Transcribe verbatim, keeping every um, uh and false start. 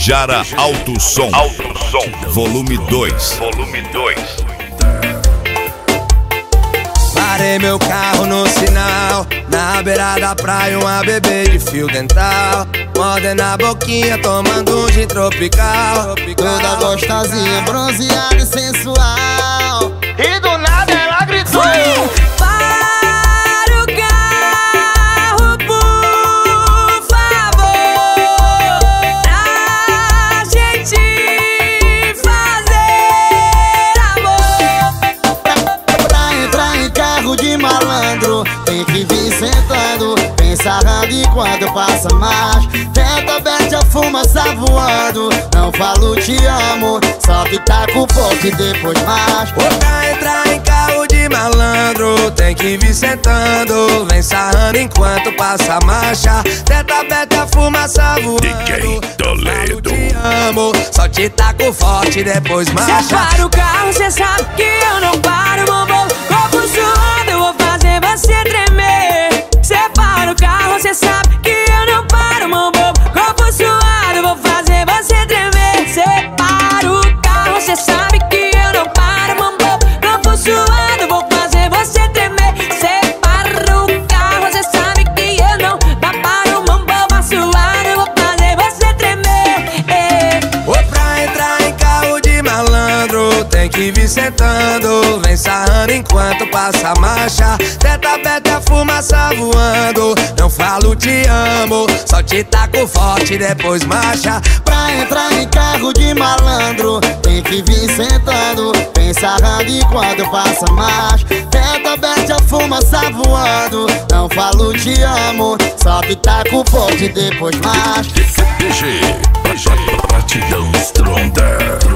Tabajara Alto Som. Alto Som. Volume dois. Volume dois. Parei meu carro no sinal, na beira da praia uma bebê de fio dental, mordendo a boquinha, tomando um gin tropical. Toda gostosinha, bronzeada e sensual. E do nada ela gritou: para o carro, por favor, pra gente fazer amor. Pra entrar em carro de malandro, tem que vir sentando, bem sarrando enquanto passa mais. Tenta bete a fumaça voando, não falo te amo, só que tá com fogo e depois mais. Pra entrar em carro de malandro, tem que vir sentando, vem sarrando enquanto passa a marcha. Tenta bete a fumaça voando, D J Toledo. te amo, só te taco forte e depois marcha. Cê para o carro, cê sabe que eu não paro, bombom. Corpo suando, eu vou fazer você tremer. Cê para o carro, cê sabe que eu não paro, bombom. Corpo suado, eu vou fazer você tremer. Cê para o carro, cê sabe que eu não paro, bombom. Corpo suado, eu vou fazer você tremer. Cê para o carro, cê sabe que eu não paro, bombom. Corpo suado, eu vou fazer você tremer. É. Ô, pra entrar em carro de malandro, tem que vir sentando, vem sarrando enquanto passa a marcha. Tenta bete a fumaça voando, não falo te amo, só te taco forte e depois marcha. Pra entrar em carro de malandro, tem que vir sentando, bem sarrando enquanto passa mais. Tenta bete a fumaça voando, não falo te amo, só que tá com fogo e depois mais. D J Batidão Stronger.